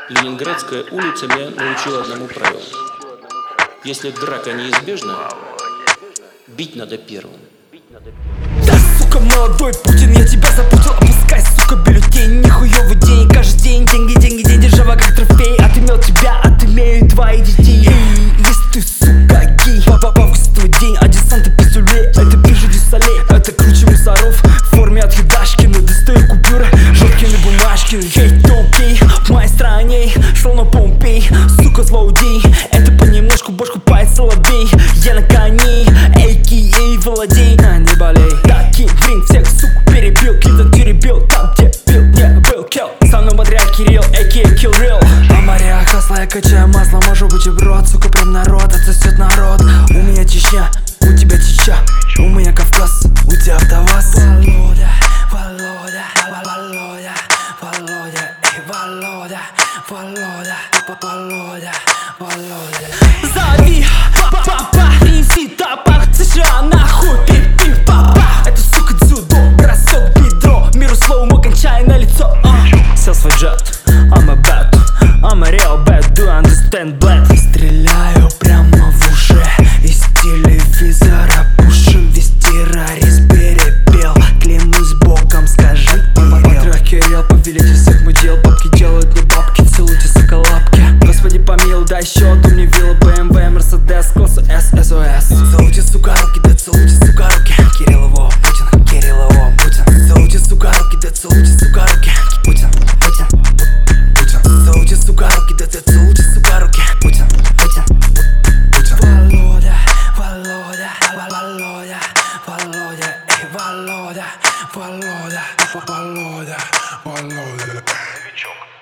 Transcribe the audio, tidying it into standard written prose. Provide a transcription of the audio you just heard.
Ленинградская улица меня научила одному правилу. Если драка неизбежна, бить надо первым. Да, сука, молодой Путин, я тебя запутал. Опускай, сука, бюллетень. Нихуёвый день, каждый день. Деньги, деньги, день, держава как трофей. Отымел тебя, отымею твои детей. Если ты, сука, гей, в августовый день, а десанты пиздюлей. Это пижу дюсалей, это круче мусоров в форме от Едашкина. Достаю купюры, жёлткины бумажки. Хейт, то окей, в моей стране шел на Помпей. Сука, злоудей, это понемножку бошку пает соловей. Я на коне, а.к.а. владей. Не болей, таким в всех сук перебил. Клип теребил, там где пил, не был килл. Со мной материал Кирилл, а.к.а. Kill Real. А моря хасла, я качаю масло, может быть и брод. Сука, прям народ, отсосет народ. У меня Чечня, у тебя Чеча. У меня Кавказ, у тебя АвтоВАЗ. Володя, Володя, Володя, Володя, Володя, Володя, Володя, Володя. Зови, папа, принеси тапах. США нахуй, пип-пип, папа. Это, сука, дзюдо, бросок, бедро. Миру слоумо, кончай на лицо. Сел свой джет, I'm a bad, I'm a real bad, do you understand, блядь? Стреляю прямо в уши из телевизора, пушу. Весь террорист перепел, клянусь богом, скажи Патрах Кирилл, повелитель всех мой дел. Бабки делают мне бабки, целуйте, сука, лапки. Господи помилуй, дай счет, у меня вилла, BMW, Мерседес, классу S, SOS. Целуйте, сука, руки, да целуйте, сука, руки. Кирилл его, Путин, Кирилл его, Путин. Целуйте, сука, руки, да целуйте, сука, руки. Путин, Путин, Путин. Целуйте, сука, руки, да целуйте, сука, руки. Путин, Путин, Путин. Володя, Володя, Володя, Володя, Володя, Володя, Володя, Володя. Новичок.